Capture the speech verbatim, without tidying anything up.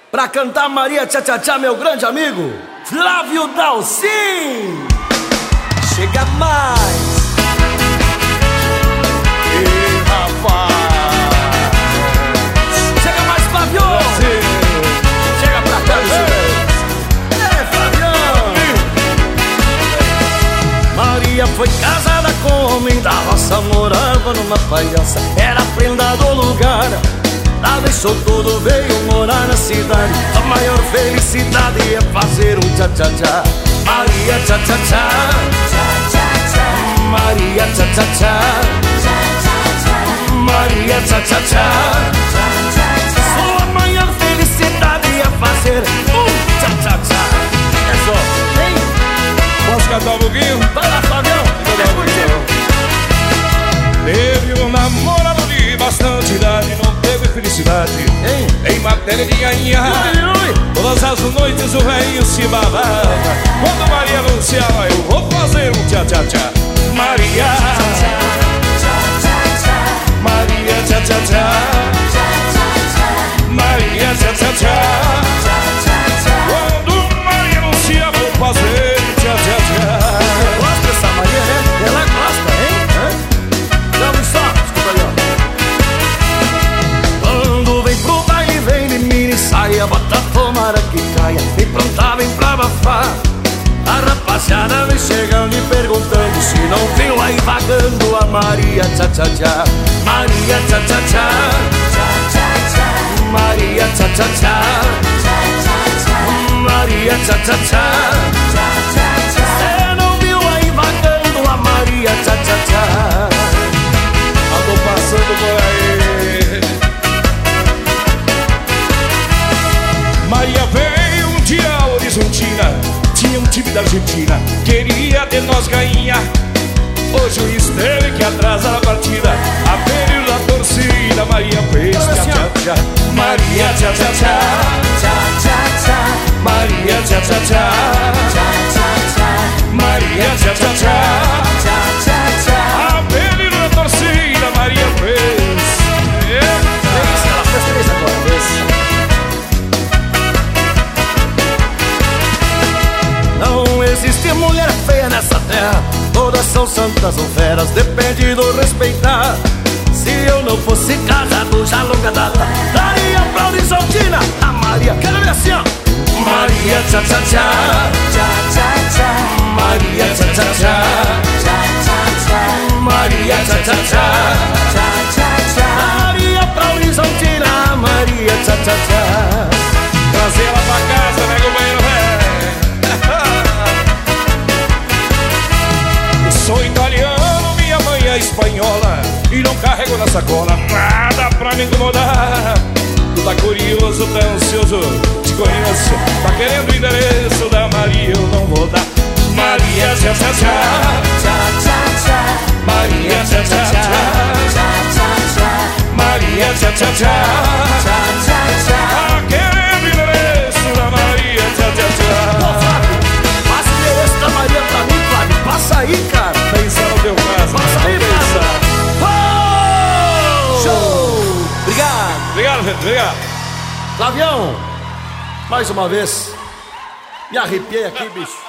pra cantar Maria Tchá Tchá Tchá, meu grande amigo Flávio Dalcin. Chega mais. Ei, rapaz. Chega mais, Flávio. Chega pra cá, gente. É, Flavião. Maria foi casada com um homem da roça, morava numa palhaça, era prenda do lugar. Lá deixou tudo, veio morar na cidade. A maior felicidade é fazer um tchá-tchá-tchá. Maria tchá-tchá-tchá, Maria tchá-tchá-tchá, Maria tchá-tchá-tchá. Sua maior felicidade é fazer um tchá-tchá-tchá. É só, hein? Posso cantar um pouquinho? Vai lá, Flavião. Teve um namorado de bastante idade, não teve felicidade. Hein? Em matéria de ganhar, Ui, ui. todas as noites o velho se babava quando Maria anunciava: eu vou fazer um tchá-tchá-tchá. Maria, Maria tchá-tchá-tchá, Maria tchá-tchá-tchá. Quando Maria anuncia, vou fazer um tchá-tchá-tchá. Gosta dessa Maria, né? Ela gosta, hein? Hã? Não, só, escuta aí, ó. Quando vem pro baile, vem de mini saia, bota tomara que caia, vem pronta, vem pra abafar. A rapaziada vem chegando e perguntando se não viu aí vagando a Maria tchá-tchá-tchá. Maria tchá-tchá-tchá, Maria tchá-tchá-tchá, Maria tchá-tchá-tchá. Cê não viu aí vagando a Maria tchá-tchá-tchá. Andou passando por aí. Maria veio um dia a Horizontina, tinha um time da Argentina, queria de nós ganhar. O juiz teve que atrasar a partida, a pedido da torcida. Maria fez tchá-tchá-tchá, Maria tchá-tchá-tchá, Maria tchá-tchá-tchá, Maria tchá-tchá-tchá. A pedido da torcida, Maria fez. Ela fez três agora, esse. Não existe mulher feia nessa terra, todas são santas ou feras, depende do respeitar. Se eu não fosse casado já longa data, daria pra Horizontina a Maria. Quero ver assim, ó. Maria tchá-tchá-tchá, Maria tchá-tchá-tchá, Maria tchá-tchá-tchá. Daria pra Horizontina, Maria tchá-tchá-tchá. Trazer ela pra casa, né, companheiro, velho? Sou italiano, minha mãe é espanhola, e não carrego na sacola nada pra me incomodar. Tu tá curioso, tá ansioso, te conheço, tá querendo o endereço da Maria, eu não vou dar. Maria tchá-tchá-tchá, Maria tchá-tchá-tchá, Maria tchá-tchá-tchá. Tá querendo o endereço da Maria tchá-tchá-tchá. Ô, Flávio, passa o endereço da Maria pra mim, Flávio. Passa aí, cara. Pensa no teu caso. Passa aí, Flávio. Oh! Show! Obrigado. Obrigado, gente, obrigado. Flavião, mais uma vez, me arrepiei aqui, bicho.